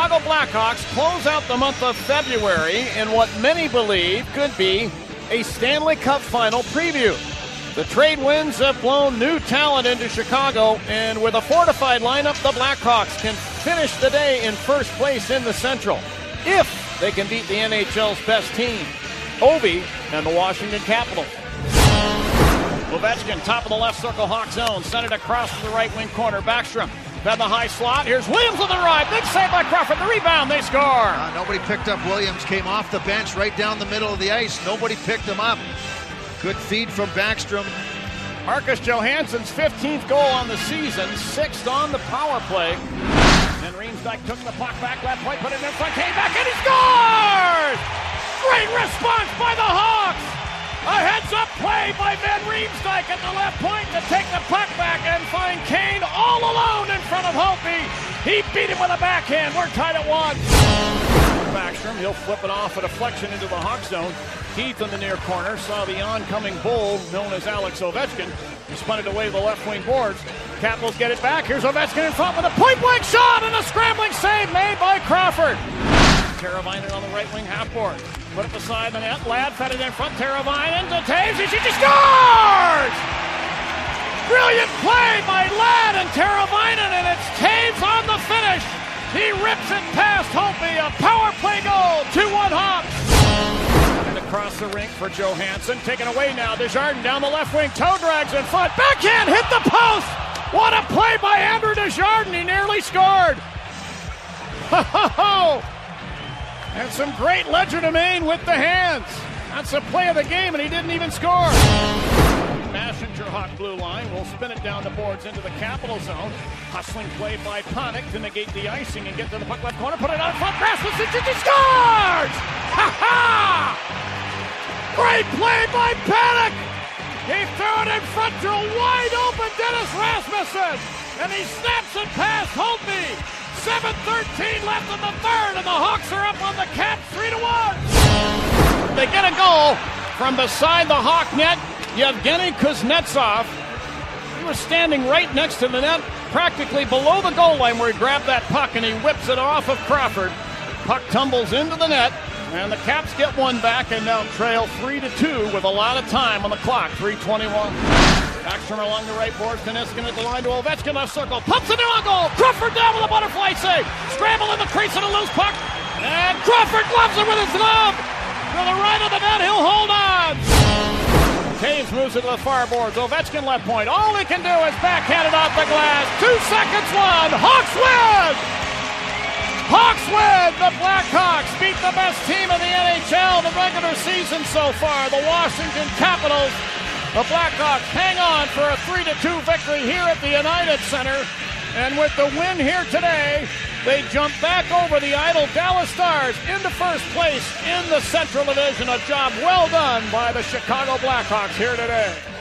Chicago Blackhawks close out the month of February in what many believe could be a Stanley Cup final preview. The trade winds have blown new talent into Chicago, and with a fortified lineup, the Blackhawks can finish the day in first place in the Central if they can beat the NHL's best team, Ovi and the Washington Capitals. Ovechkin, top of the left circle, Hawk zone, sent it across to the right wing corner. Backstrom had the high slot. Here's Williams on the ride. Big save by Crawford. The rebound, they score. Nobody picked up Williams. Came off the bench right down the middle of the ice. Nobody picked him up. Good feed from Backstrom. Marcus Johansson's 15th goal on the season, 6th on the power play. And Riemsdyk took the puck back left point, put it in front, came back, and he scores! Great response by the Hawks! A heads-up play by Van Riemsdyk at the left point to take the puck back and find Kane all alone in front of Holtby. He beat him with a backhand. We're tied at 1. Backstrom, he'll flip it off a deflection into the Hawk zone. Keith in the near corner saw the oncoming bull known as Alex Ovechkin. He spun it away to the left wing boards. Capitals get it back. Here's Ovechkin in front with a point-blank shot and a scrambling save made by Crawford. Teravainen on the right wing half board. Put it beside the net. Ladd fed it in front. Teravainen to Taves. He scores! Brilliant play by Ladd and Teravainen, and it's Taves on the finish. He rips it past Holtby. A power play goal. 2-1 Hawks. And across the rink for Johansson. Taken away now. Desjardins down the left wing. Toe drags in front. Backhand hit the post. What a play by Andrew Desjardins. He nearly scored. Ho, ho, ho. And some great legerdemain with the hands. That's the play of the game, and he didn't even score. Mashinger, hot blue line, will spin it down the boards into the Capital zone. Hustling play by Panik to negate the icing and get to the puck left corner. Put it on front. Rasmussen, he scores! Ha ha! Great play by Panik. He threw it in front to a wide open Dennis Rasmussen, and he snaps it past Holtby. 7:13 left in the third, and the Hawks are up on the Caps 3-1. They get a goal from beside the Hawk net. Yevgeny Kuznetsov. He was standing right next to the net, practically below the goal line where he grabbed that puck, and he whips it off of Crawford. Puck tumbles into the net, and the Caps get one back and now trail 3-2 with a lot of time on the clock. 3:21. Backstrom along the right boards. Koniskin at the line to Ovechkin, left circle. Pumps it in on goal. Crawford down with a butterfly save. Scramble in the crease and a loose puck. And Crawford gloves it with his glove. To the right of the net, he'll hold on. Taves moves it to the far boards. Ovechkin left point. All he can do is backhand it off the glass. 2 seconds, 1. Hawks win! Hawks win! The Blackhawks beat the best team in the NHL the regular season so far, the Washington Capitals. The Blackhawks hang on for a 3-2 victory here at the United Center. And with the win here today, they jump back over the idle Dallas Stars into first place in the Central Division. A job well done by the Chicago Blackhawks here today.